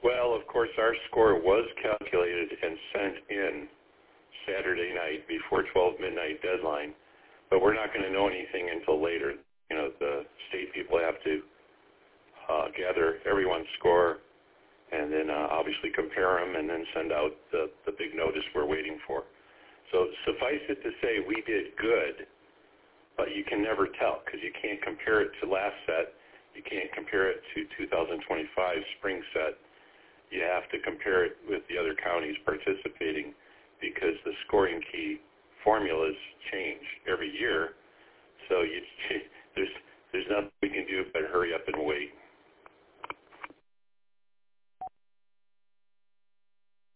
Well, of course, our score was calculated and sent in Saturday night before 12 midnight deadline, but we're not going to know anything until later. You know, the state people have to gather everyone's score and then obviously compare them and then send out the big notice we're waiting for. So suffice it to say we did good, but you can never tell because you can't compare it to last set. You can't compare it to 2025 spring set. You have to compare it with the other counties participating because the scoring key formulas change every year. So there's nothing we can do but hurry up and wait.